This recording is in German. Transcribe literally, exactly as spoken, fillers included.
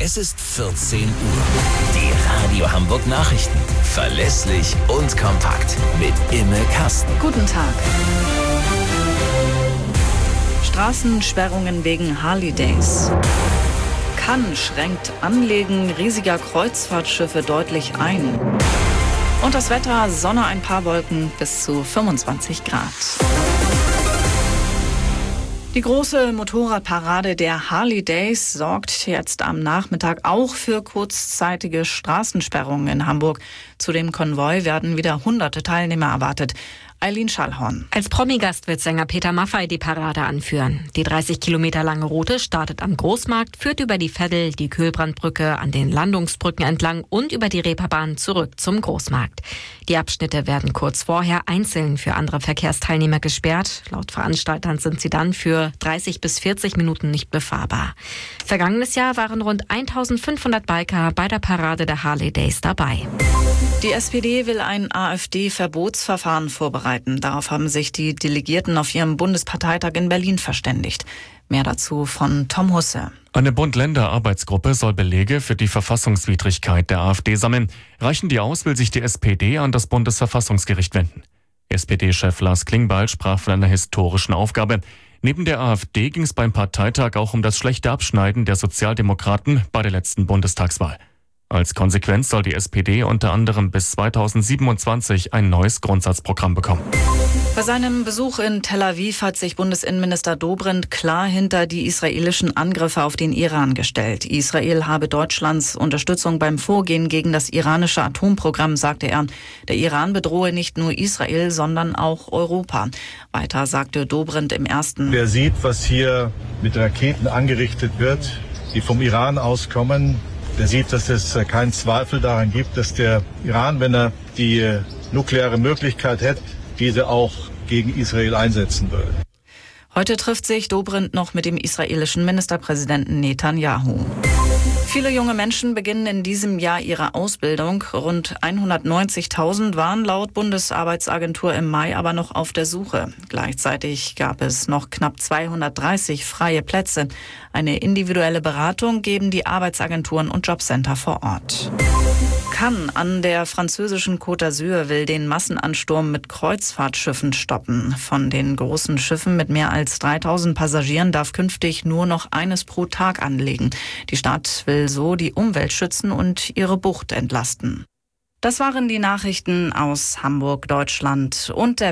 Es ist vierzehn Uhr. Die Radio Hamburg Nachrichten. Verlässlich und kompakt. Mit Imme Kasten. Guten Tag. Straßensperrungen wegen Harley Days. Cannes schränkt Anlegen riesiger Kreuzfahrtschiffe deutlich ein. Und das Wetter, Sonne, ein paar Wolken, bis zu fünfundzwanzig Grad. Die große Motorradparade der Harley Days sorgt jetzt am Nachmittag auch für kurzzeitige Straßensperrungen in Hamburg. Zu dem Konvoi werden wieder hunderte Teilnehmer erwartet. Eileen Schallhorn. Als Promi-Gast wird Sänger Peter Maffay die Parade anführen. Die dreißig Kilometer lange Route startet am Großmarkt, führt über die Veddel, die Kühlbrandbrücke, an den Landungsbrücken entlang und über die Reeperbahn zurück zum Großmarkt. Die Abschnitte werden kurz vorher einzeln für andere Verkehrsteilnehmer gesperrt. Laut Veranstaltern sind sie dann für dreißig bis vierzig Minuten nicht befahrbar. Vergangenes Jahr waren rund eintausendfünfhundert Biker bei der Parade der Harley Days dabei. Die S P D will ein AfD-Verbotsverfahren vorbereiten. Darauf haben sich die Delegierten auf ihrem Bundesparteitag in Berlin verständigt. Mehr dazu von Tom Husse. Eine Bund-Länder-Arbeitsgruppe soll Belege für die Verfassungswidrigkeit der AfD sammeln. Reichen die aus, will sich die S P D an das Bundesverfassungsgericht wenden. S P D-Chef Lars Klingbeil sprach von einer historischen Aufgabe. Neben der AfD ging es beim Parteitag auch um das schlechte Abschneiden der Sozialdemokraten bei der letzten Bundestagswahl. Als Konsequenz soll die S P D unter anderem bis zweitausendsiebenundzwanzig ein neues Grundsatzprogramm bekommen. Bei seinem Besuch in Tel Aviv hat sich Bundesinnenminister Dobrindt klar hinter die israelischen Angriffe auf den Iran gestellt. Israel habe Deutschlands Unterstützung beim Vorgehen gegen das iranische Atomprogramm, sagte er. Der Iran bedrohe nicht nur Israel, sondern auch Europa. Weiter sagte Dobrindt im ersten. Wer sieht, was hier mit Raketen angerichtet wird, die vom Iran auskommen, der sieht, dass es keinen Zweifel daran gibt, dass der Iran, wenn er die nukleare Möglichkeit hätte, diese auch gegen Israel einsetzen würde. Heute trifft sich Dobrindt noch mit dem israelischen Ministerpräsidenten Netanyahu. Viele junge Menschen beginnen in diesem Jahr ihre Ausbildung. Rund hundertneunzigtausend waren laut Bundesarbeitsagentur im Mai aber noch auf der Suche. Gleichzeitig gab es noch knapp zweihundertdreißig freie Plätze. Eine individuelle Beratung geben die Arbeitsagenturen und Jobcenter vor Ort. Cannes an der französischen Côte d'Azur will den Massenansturm mit Kreuzfahrtschiffen stoppen. Von den großen Schiffen mit mehr als dreitausend Passagieren darf künftig nur noch eines pro Tag anlegen. Die Stadt will so die Umwelt schützen und ihre Bucht entlasten. Das waren die Nachrichten aus Hamburg, Deutschland und der